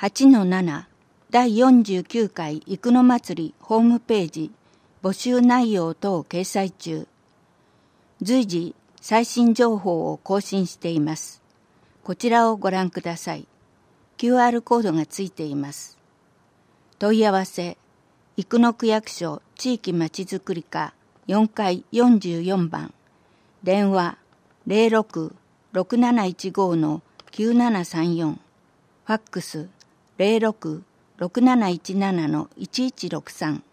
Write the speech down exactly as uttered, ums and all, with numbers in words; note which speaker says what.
Speaker 1: はちのなな だいよんじゅうきゅうかい生野祭りホームページ募集内容等掲載中。随時最新情報を更新しています。こちらをご覧ください。キューアール コードがついています。問い合わせ、生野区役所地域まちづくり課よんかいよんじゅうよんばん、電話 ゼロろく ろくなないちご きゅうななさんよん、ファックス ゼロろく ろくなないちなな いちいちろくさん。